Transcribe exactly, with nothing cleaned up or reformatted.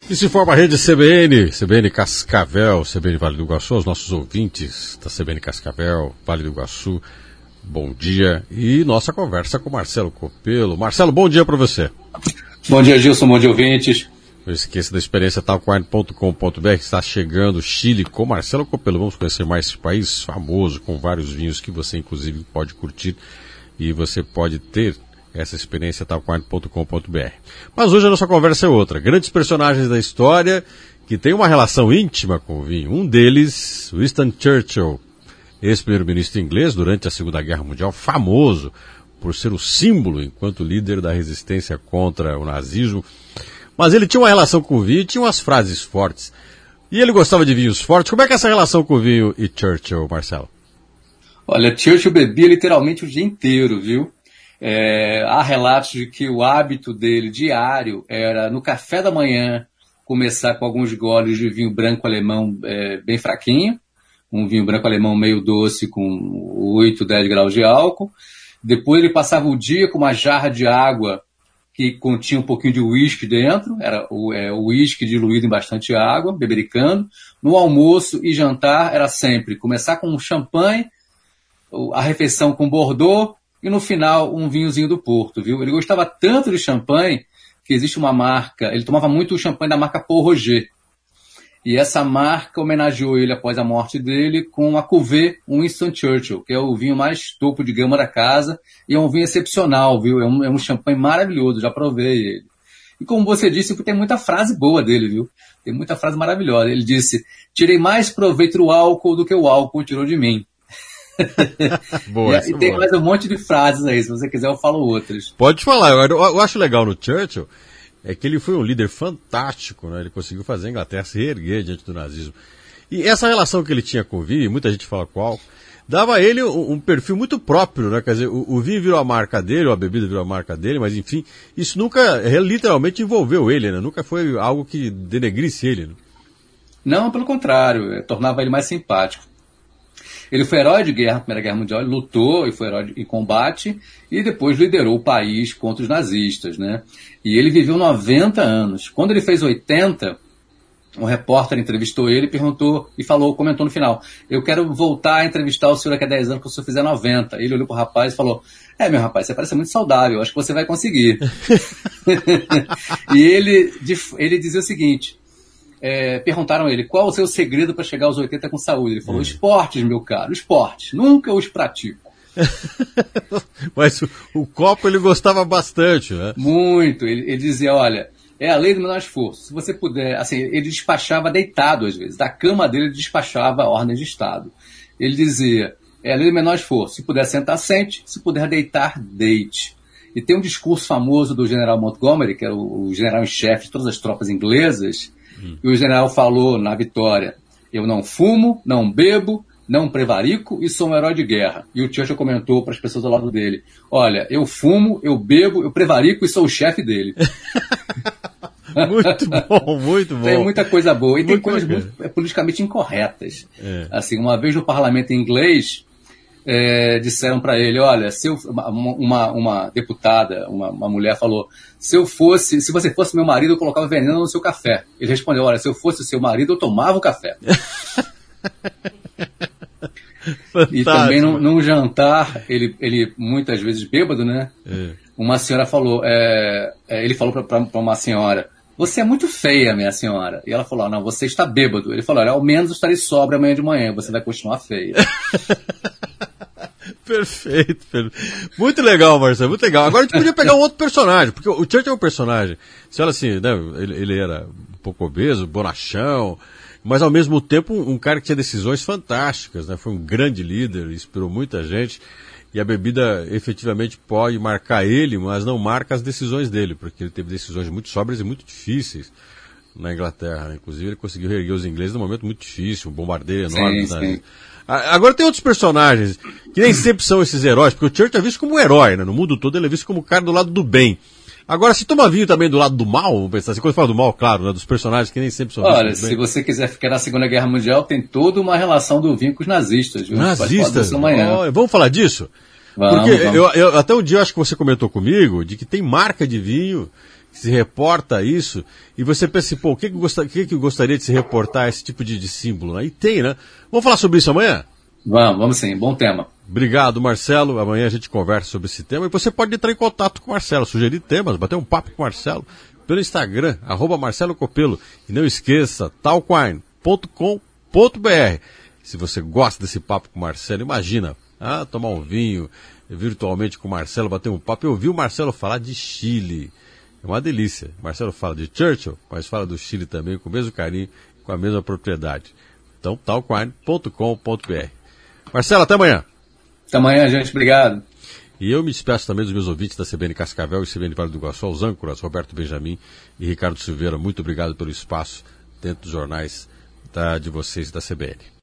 E se forma a rede C B N, C B N Cascavel, C B N Vale do Iguaçu, os nossos ouvintes da C B N Cascavel, Vale do Iguaçu, bom dia. E nossa conversa com Marcelo Copelo. Marcelo, bom dia para você. Bom dia, Gilson, bom dia, ouvintes. Não esqueça da experiência talkwine ponto com ponto b r, que está chegando Chile com Marcelo Copelo. Vamos conhecer mais esse país famoso, com vários vinhos que você inclusive pode curtir e você pode ter essa experiência talkwine ponto com ponto b r. Mas hoje a nossa conversa é outra. Grandes personagens da história que têm uma relação íntima com o vinho. Um deles, Winston Churchill, ex-primeiro-ministro inglês durante a Segunda Guerra Mundial, famoso por ser o símbolo enquanto líder da resistência contra o nazismo. Mas ele tinha uma relação com o vinho e tinha umas frases fortes. E ele gostava de vinhos fortes. Como é que é essa relação com o vinho e Churchill, Marcelo? Olha, Churchill bebia literalmente o dia inteiro, viu? É, há relatos de que o hábito dele diário era, no café da manhã, começar com alguns goles de vinho branco alemão é, bem fraquinho, um vinho branco alemão meio doce com oito, dez graus de álcool. Depois ele passava o dia com uma jarra de água que continha um pouquinho de uísque dentro, era o é, uísque diluído em bastante água, bebericando. No almoço e jantar era sempre começar com um champanhe, a refeição com Bordeaux, e no final um vinhozinho do Porto, viu? Ele gostava tanto de champanhe que existe uma marca, ele tomava muito o champanhe da marca Paul Roger. E essa marca homenageou ele após a morte dele com a Cuvée Winston Churchill, que é o vinho mais topo de gama da casa, e é um vinho excepcional, viu? É um, é um champanhe maravilhoso, já provei ele. E como você disse, tem muita frase boa dele, viu? Tem muita frase maravilhosa. Ele disse, tirei mais proveito do álcool do que o álcool tirou de mim. Boa, e, e tem boa. Mais um monte de frases aí, se você quiser eu falo outras. Pode falar, eu, eu acho legal no Churchill é que ele foi um líder fantástico, né? Ele conseguiu fazer a Inglaterra se reerguer diante do nazismo. E essa relação que ele tinha com o vinho, muita gente fala qual, dava a ele um, um perfil muito próprio, né? Quer dizer, o, o vinho virou a marca dele, ou a bebida virou a marca dele, mas enfim, isso nunca, literalmente envolveu ele, né? Nunca foi algo que denegrisse ele, né? Não, pelo contrário, tornava ele mais simpático. Ele foi herói de guerra na Primeira Guerra Mundial, ele lutou e foi herói em combate e depois liderou o país contra os nazistas, né? E ele viveu noventa anos. Quando ele fez oitenta, um repórter entrevistou ele e perguntou, e falou, comentou no final, eu quero voltar a entrevistar o senhor daqui a dez anos, quando o senhor fizer noventa. Ele olhou pro rapaz e falou, é, meu rapaz, você parece muito saudável, acho que você vai conseguir. E ele, ele dizia o seguinte, É, perguntaram a ele, qual o seu segredo para chegar aos oitenta com saúde? Ele falou, hum. esportes, meu caro, esportes. Nunca os pratico. Mas o, o copo ele gostava bastante, né? Muito. Ele, ele dizia, olha, é a lei do menor esforço. Se você puder, assim, ele despachava deitado às vezes. Da cama dele ele despachava a ordem de Estado. Ele dizia, é a lei do menor esforço. Se puder sentar, sente. Se puder deitar, deite. E tem um discurso famoso do general Montgomery, que era o, o general em chefe de todas as tropas inglesas. Hum. E o general falou na vitória, eu não fumo, não bebo, não prevarico e sou um herói de guerra. E o Churchill comentou para as pessoas ao lado dele, olha, eu fumo, eu bebo, eu prevarico e sou o chefe dele. Muito bom, muito bom. Tem muita coisa boa. E muito tem coisas muito, é, politicamente incorretas. É. Assim, uma vez no parlamento inglês, É, disseram para ele, olha, se eu, uma, uma deputada, uma, uma mulher falou, se eu fosse, se você fosse meu marido, eu colocava veneno no seu café. Ele respondeu, olha, se eu fosse seu marido, eu tomava o café. E também num, num jantar, ele, ele muitas vezes bêbado, né? É. Uma senhora falou, é, é, ele falou para uma senhora, você é muito feia, minha senhora. E ela falou, não, você está bêbado. Ele falou, olha, ao menos eu estarei sóbrio amanhã de manhã, você vai continuar feia. Perfeito, perfeito. Muito legal, Marcelo, muito legal. Agora a gente podia pegar um outro personagem, porque o Churchill é um personagem, você olha assim, né, ele, ele era um pouco obeso, bonachão, mas ao mesmo tempo um, um cara que tinha decisões fantásticas, né, foi um grande líder, inspirou muita gente, e a bebida efetivamente pode marcar ele, mas não marca as decisões dele, porque ele teve decisões muito sóbrias e muito difíceis na Inglaterra, né? Inclusive ele conseguiu reerguer os ingleses num momento muito difícil, um bombardeio enorme. Sim, sim. Agora tem outros personagens que nem sempre são esses heróis, porque o Churchill é visto como um herói, né? No mundo todo ele é visto como o cara do lado do bem. Agora, se toma vinho também do lado do mal, vamos pensar assim, quando fala do mal, claro, né? Dos personagens que nem sempre são vistos. Olha, se você quiser ficar na Segunda Guerra Mundial, tem toda uma relação do vinho com os nazistas. Viu? Nazistas? Oh, vamos falar disso? Vamos, porque vamos. Eu, eu, até um dia eu acho que você comentou comigo de que tem marca de vinho que se reporta isso, e você pensa, pô, o que que, gostaria, o que que gostaria de se reportar esse tipo de, de símbolo, né? E tem, né? Vamos falar sobre isso amanhã? Vamos, vamos sim, bom tema. Obrigado, Marcelo. Amanhã a gente conversa sobre esse tema. E você pode entrar em contato com o Marcelo, sugerir temas, bater um papo com o Marcelo pelo Instagram, arroba Marcelo Copelo. E não esqueça, talkwine ponto com ponto b r. Se você gosta desse papo com o Marcelo, imagina, ah, tomar um vinho virtualmente com o Marcelo, bater um papo. Eu ouvi o Marcelo falar de Chile. É uma delícia. O Marcelo fala de Churchill, mas fala do Chile também com o mesmo carinho, com a mesma propriedade. Então, talkwine ponto com ponto b r. Marcelo, até amanhã. Até amanhã, gente. Obrigado. E eu me despeço também dos meus ouvintes da C B N Cascavel e C B N Vale do Iguaçu, aos âncoras, Roberto Benjamin e Ricardo Silveira. Muito obrigado pelo espaço dentro dos jornais da, de vocês da C B N.